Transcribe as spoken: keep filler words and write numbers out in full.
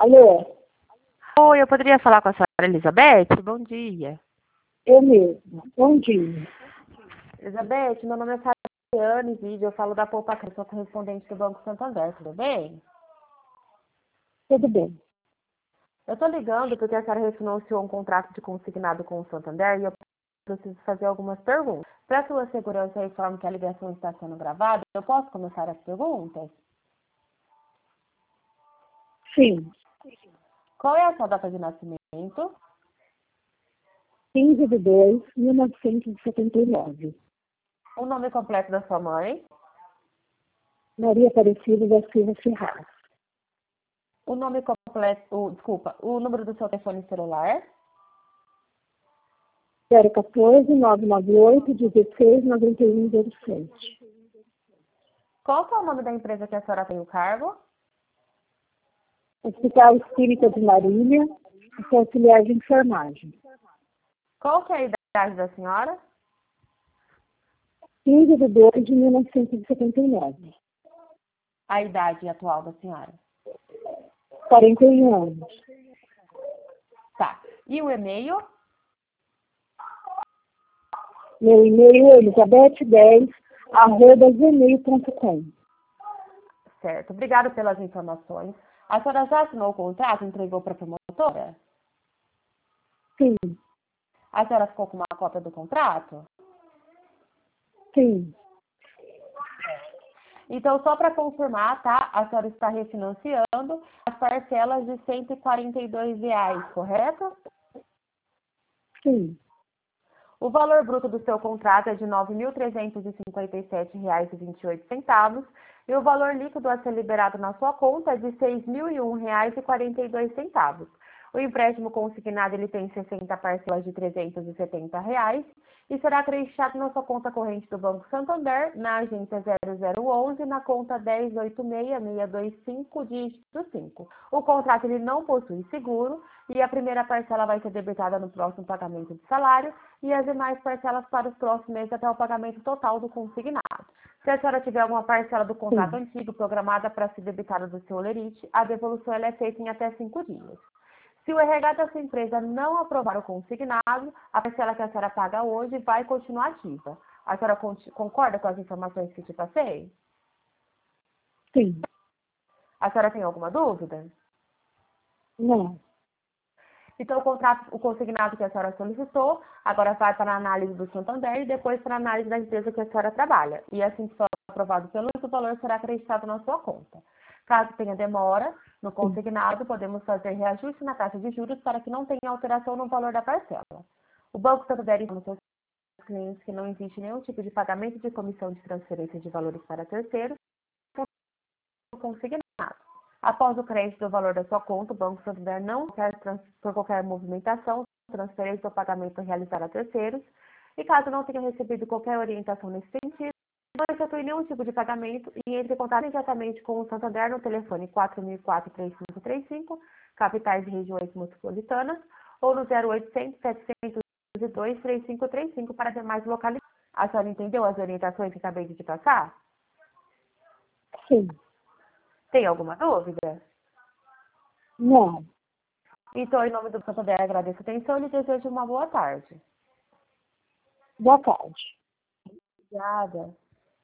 Alô? Oi, eu poderia falar com a senhora Elizabeth? Bom dia. Eu mesma. Bom dia. Elizabeth, meu nome é Fabiane Vídeo, eu falo da Poupa Cresce, sou correspondente do Banco Santander, tudo bem? Tudo bem. Eu tô ligando porque a senhora refinanciou um contrato de consignado com o Santander e eu preciso fazer algumas perguntas. Para sua segurança e informo que a ligação está sendo gravada, eu posso começar as perguntas? Sim. Qual é a sua data de nascimento? quinze de dois de mil novecentos e setenta e nove. O nome completo da sua mãe? Maria Aparecida da Silva Ferraz. O nome completo, o, desculpa, o número do seu telefone celular? zero um quatro, nove nove oito, um seis, nove um zero sete. Qual que é o nome da empresa que a senhora tem o cargo? Hospital Espírita de Marília, sou auxiliar de enfermagem. Qual que é a idade da senhora? quinze de dois de mil novecentos e setenta e nove. A idade atual da senhora? quarenta e um anos. Tá. E o e-mail? Meu e-mail é elizabeth dez, arroba gmail ponto com. Certo. Obrigada pelas informações. A senhora já assinou o contrato e entregou para a promotora? Sim, A senhora ficou com uma cópia do contrato? sim, Então, só para confirmar, tá? A senhora está refinanciando as parcelas de cento e quarenta e dois reais, correto? sim, O valor bruto do seu contrato é de nove mil trezentos e cinquenta e sete reais e vinte e oito centavos e o valor líquido a ser liberado na sua conta é de seis mil e um reais e quarenta e dois centavos. O empréstimo consignado ele tem sessenta parcelas de trezentos e setenta reais e será acreditado na sua conta corrente do Banco Santander, na agência zero zero onze, na conta dez oito seis seis dois cinco, dígito cinco. O contrato ele não possui seguro e a primeira parcela vai ser debitada no próximo pagamento de salário e as demais parcelas para os próximos meses até o pagamento total do consignado. Se a senhora tiver alguma parcela do contrato sim. antigo programada para ser debitada do seu olerite, a devolução ela é feita em até cinco dias. Se o R H da sua empresa não aprovar o consignado, a parcela que a senhora paga hoje vai continuar ativa. A senhora concorda com as informações que te passei? Sim. A senhora tem alguma dúvida? Não. Então, o contrato, o consignado que a senhora solicitou, agora vai para a análise do Santander e depois para a análise da empresa que a senhora trabalha. E assim que for aprovado pelo o valor será acreditado na sua conta. Caso tenha demora no consignado, podemos fazer reajuste na taxa de juros para que não tenha alteração no valor da parcela. O Banco Santander informa aos seus clientes que não existe nenhum tipo de pagamento de comissão de transferência de valores para terceiros no consignado. Após o crédito do valor da sua conta, o Banco Santander não quer, por qualquer movimentação, transferência ou pagamento realizado a terceiros. E caso não tenha recebido qualquer orientação nesse sentido, não efetue nenhum tipo de pagamento e entre em contato imediatamente com o Santander no telefone quatro mil e quatro, três cinco três cinco, capitais e regiões metropolitanas, ou no zero oitocentos, setecentos e dois, três cinco três cinco para demais localidades. A senhora entendeu as orientações que acabei de te passar? Sim. Tem alguma dúvida? Não. Então, em nome do Santander, agradeço a atenção e lhe desejo uma boa tarde. Boa tarde. Obrigada.